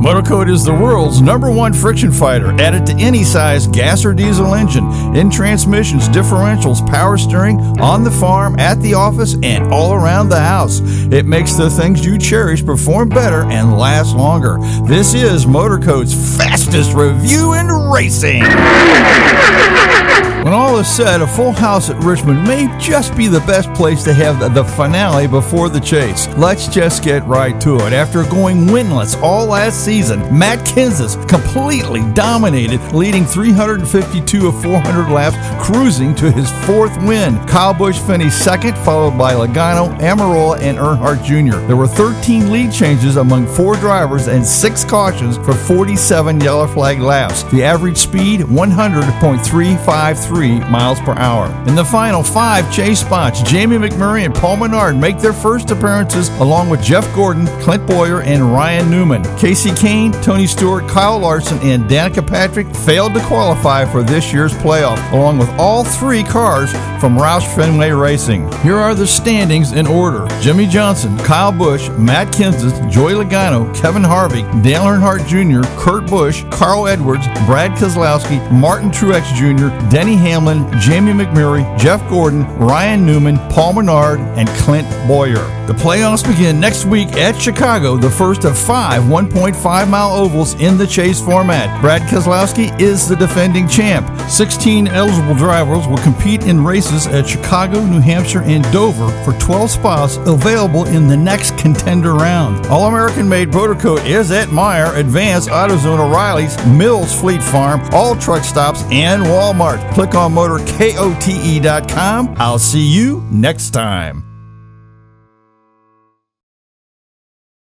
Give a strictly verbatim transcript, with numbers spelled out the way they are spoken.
MotorCoat is the world's number one friction fighter. Add it to any size gas or diesel engine, in transmissions, differentials, power steering, on the farm, at the office, and all around the house. It makes the things you cherish perform better and last longer. This is MotorCoat's fastest review in racing. When all is said, a full house at Richmond may just be the best place to have the finale before the chase. Let's just get right to it. After going winless all last season, Matt Kenseth completely dominated, leading three hundred fifty-two of four hundred laps, cruising to his fourth win. Kyle Busch finished second, followed by Logano, Almirola, and Earnhardt Junior There were thirteen lead changes among four drivers and six cautions for forty-seven yellow flag laps. The average speed, one hundred point three five three miles per hour. In the final five chase spots, Jamie McMurray and Paul Menard make their first appearances along with Jeff Gordon, Clint Bowyer, and Ryan Newman. Casey Kane, Tony Stewart, Kyle Larson, and Danica Patrick failed to qualify for this year's playoff, along with all three cars from Roush Fenway Racing. Here are the standings in order. Jimmy Johnson, Kyle Busch, Matt Kenseth, Joey Logano, Kevin Harvick, Dale Earnhardt Junior, Kurt Busch, Carl Edwards, Brad Keselowski, Martin Truex Junior, Denny Hamlin, Jamie McMurray, Jeff Gordon, Ryan Newman, Paul Menard, and Clint Bowyer. The playoffs begin next week at Chicago, the first of five one point five mile ovals in the chase format. Brad Keselowski is the defending champ. sixteen eligible drivers will compete in races at Chicago, New Hampshire, and Dover for twelve spots available in the next contender round. All-American-made MotorCoat is at Meyer, Advance, AutoZone, O'Reilly's, Mills Fleet Farm, all truck stops, and Walmart. Click on motor cote dot com. I'll see you next time.